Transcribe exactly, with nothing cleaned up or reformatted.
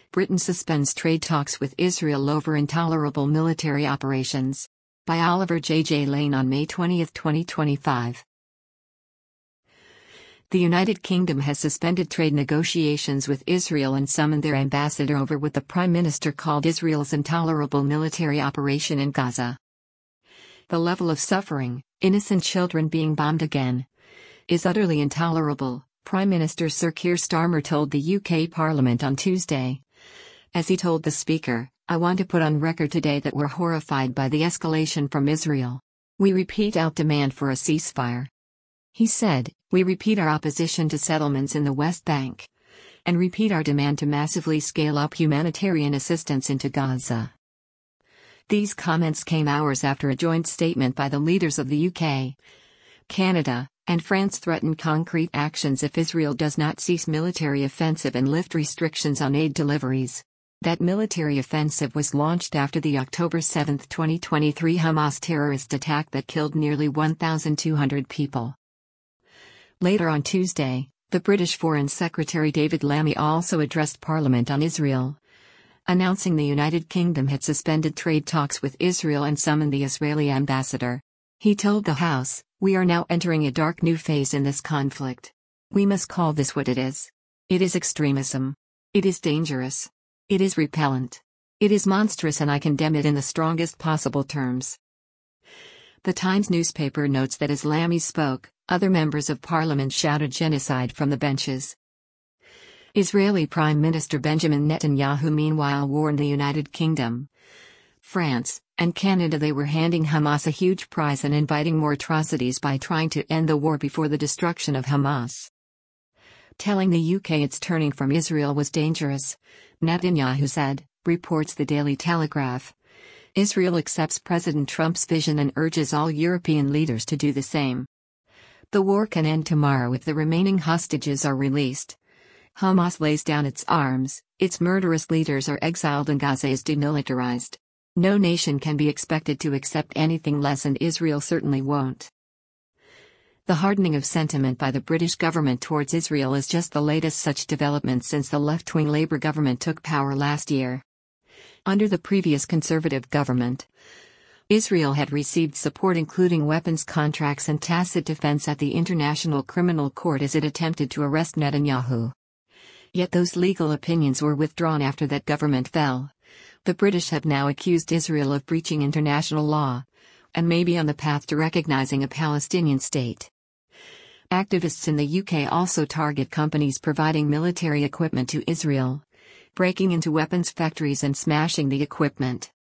Britain suspends trade talks with Israel over intolerable military operations. By Oliver J. J. Lane on May twentieth, twenty twenty-five. The United Kingdom has suspended trade negotiations with Israel and summoned their ambassador over what the Prime Minister called Israel's intolerable military operation in Gaza. The level of suffering, innocent children being bombed again, is utterly intolerable, Prime Minister Sir Keir Starmer told the U K Parliament on Tuesday. As he told the Speaker, "I want to put on record today that we're horrified by the escalation from Israel. We repeat our demand for a ceasefire." He said, "We repeat our opposition to settlements in the West Bank. And repeat our demand to massively scale up humanitarian assistance into Gaza." These comments came hours after a joint statement by the leaders of the U K, Canada, and France threatened concrete actions if Israel does not cease military offensive and lift restrictions on aid deliveries. That military offensive was launched after the October seventh, twenty twenty-three Hamas terrorist attack that killed nearly one thousand two hundred people. Later on Tuesday, the British Foreign Secretary David Lammy also addressed Parliament on Israel, announcing the United Kingdom had suspended trade talks with Israel and summoned the Israeli ambassador. He told the House, "We are now entering a dark new phase in this conflict. We must call this what it is. It is extremism. It is dangerous. It is repellent. It is monstrous, and I condemn it in the strongest possible terms." The Times newspaper notes that as Lammy spoke, other members of parliament shouted genocide from the benches. Israeli Prime Minister Benjamin Netanyahu meanwhile warned the United Kingdom, France, and Canada they were handing Hamas a huge prize and inviting more atrocities by trying to end the war before the destruction of Hamas. Telling the U K its turning from Israel was dangerous, Netanyahu said, reports the Daily Telegraph. Israel accepts President Trump's vision and urges all European leaders to do the same. The war can end tomorrow if the remaining hostages are released. Hamas lays down its arms, its murderous leaders are exiled, and Gaza is demilitarized. No nation can be expected to accept anything less, and Israel certainly won't. The hardening of sentiment by the British government towards Israel is just the latest such development since the left-wing Labour government took power last year. Under the previous Conservative government, Israel had received support including weapons contracts and tacit defense at the International Criminal Court as it attempted to arrest Netanyahu. Yet those legal opinions were withdrawn after that government fell. The British have now accused Israel of breaching international law, and may be on the path to recognizing a Palestinian state. Activists in the U K also target companies providing military equipment to Israel, breaking into weapons factories and smashing the equipment.